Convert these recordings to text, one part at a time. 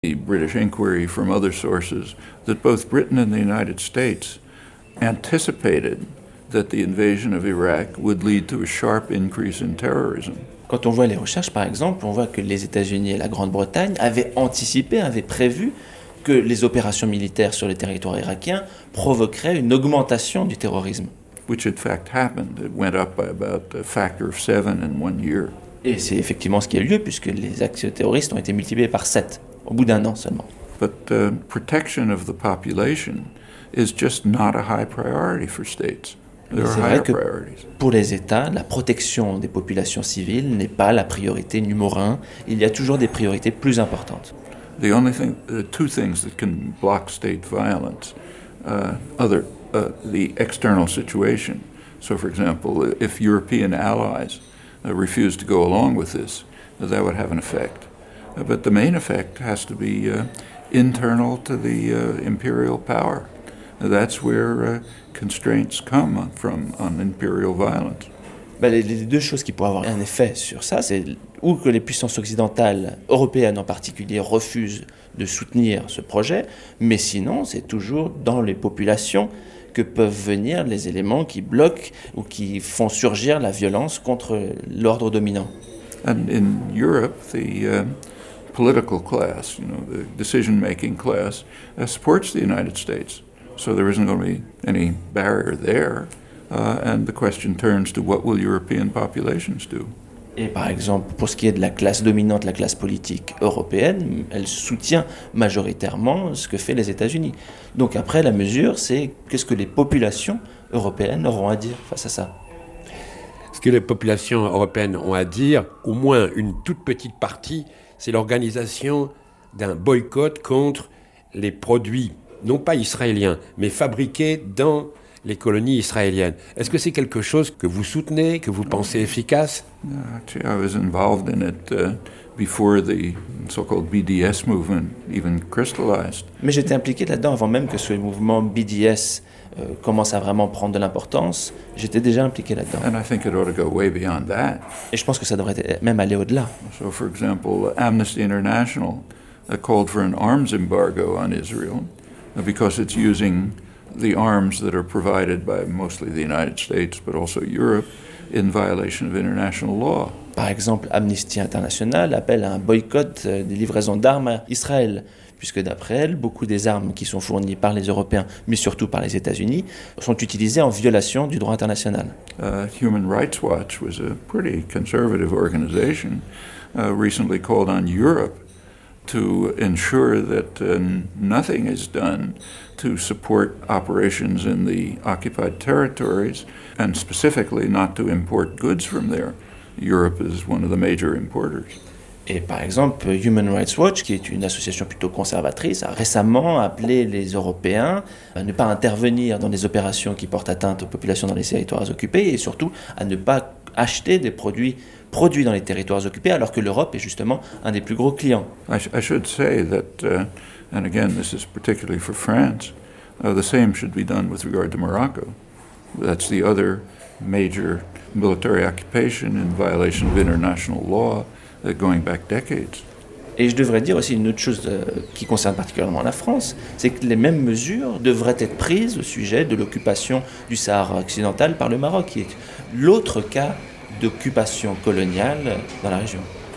The British inquiry from other sources that both Britain and the United States anticipated that the invasion of Iraq would lead to a sharp increase in terrorism. Quand on voit les recherches, par exemple, on voit que les États-Unis et la Grande-Bretagne avaient anticipé, avaient prévu que les opérations militaires sur le territoire irakien provoqueraient une augmentation du terrorisme. Which in fact happened. It went up by about a factor of 7 in 1 year. Et c'est effectivement ce qui a eu lieu, puisque les actes terroristes ont été multipliés par 7, au bout d'un an seulement. But protection of the population is just not a high priority for states. There are higher priorities. Pour les États, la protection des populations civiles n'est pas la priorité numéro 1. Il y a toujours des priorités plus importantes. Two things that can block state violence, the external situation. So, for example, if European allies refuse to go along with this, that would have an effect. But the main effect has to be internal to the imperial power. That's where constraints come from on imperial violence. Les deux choses qui pourraient avoir un effet sur ça, c'est ou que les puissances occidentales, européennes en particulier, refusent de soutenir ce projet, mais sinon, c'est toujours dans les populations que peuvent venir les éléments qui bloquent ou qui font surgir la violence contre l'ordre dominant. And in Europe, the political class, the decision-making class, supports the United States. So there isn't going to be any barrier there. And the question turns to what will European populations do? Et par exemple, pour ce qui est de la classe dominante, la classe politique européenne, elle soutient majoritairement ce que fait les États-Unis. Donc après, la mesure, c'est qu'est-ce que les populations européennes auront à dire face à ça? Ce que les populations européennes ont à dire, au moins une toute petite partie, c'est l'organisation d'un boycott contre les produits, non pas israéliens, mais fabriqués dans les colonies israéliennes. Est-ce que c'est quelque chose que vous soutenez, que vous pensez efficace? Actually, I was involved in it before the so-called BDS movement even crystallized. Mais j'étais impliqué là-dedans avant même que ce mouvement BDS commence à vraiment prendre de l'importance. J'étais déjà impliqué là-dedans. And I think it ought to go way beyond that. Et je pense que ça devrait même aller au-delà. So, for example, Amnesty International called for an arms embargo on Israel because it's using the arms that are provided by mostly the United States, but also Europe, in violation of international law. Par exemple, Amnesty International appelle à un boycott des livraisons d'armes à Israël, puisque d'après elle, beaucoup des armes qui sont fournies par les Européens, mais surtout par les États-Unis, sont utilisées en violation du droit international. Human Rights Watch was a pretty conservative organization, recently called on Europe to ensure that nothing is done to support operations in the occupied territories, and specifically not to import goods from there. Europe is one of the major importers. Et par exemple, Human Rights Watch, qui est une association plutôt conservatrice, a récemment appelé les Européens à ne pas intervenir dans des opérations qui portent atteinte aux populations dans les territoires occupés et surtout à ne pas acheter des produits dans les territoires occupés alors que l'Europe est justement un des plus gros clients. I should say that, and again this is particularly for France, the same should be done with regard to Morocco. That's the other major military occupation in violation of international law going back decades. Et je devrais dire aussi une autre chose qui concerne particulièrement la France, c'est que les mêmes mesures devraient être prises au sujet de l'occupation du Sahara occidental par le Maroc, qui est l'autre cas d'occupation coloniale dans la région.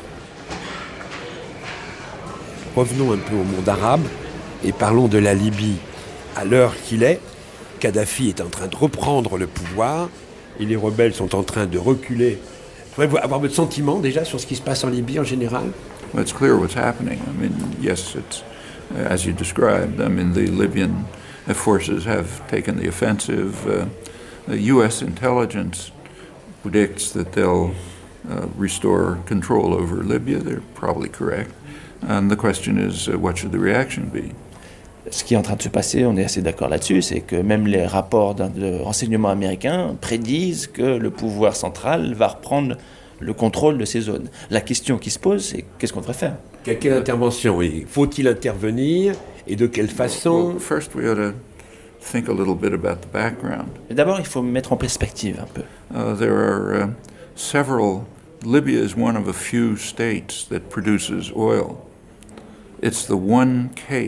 Revenons un peu au monde arabe et parlons de la Libye. À l'heure qu'il est, Kadhafi est en train de reprendre le pouvoir et les rebelles sont en train de reculer. Pouvez-vous avoir votre sentiment déjà sur ce qui se passe en Libye en général? Well, it's clear what's happening. I mean, yes, it's as you described. I mean, the Libyan forces have taken the offensive. The U.S. intelligence predicts that they'll restore control over Libya. They're probably correct. And the question is, what should the reaction be? Ce qui est en train de se passer, on est assez d'accord là-dessus, c'est que même les rapports de renseignement américains prédisent que le pouvoir central va reprendre le contrôle de ces zones. La question qui se pose, c'est qu'est-ce qu'on devrait faire? Quelle intervention? Faut-il intervenir et de quelle façon? Well, first we ought to think a little bit about the background. D'abord, il faut mettre en perspective un peu. There are several. Libya is one of a few states that produces oil. It's the one case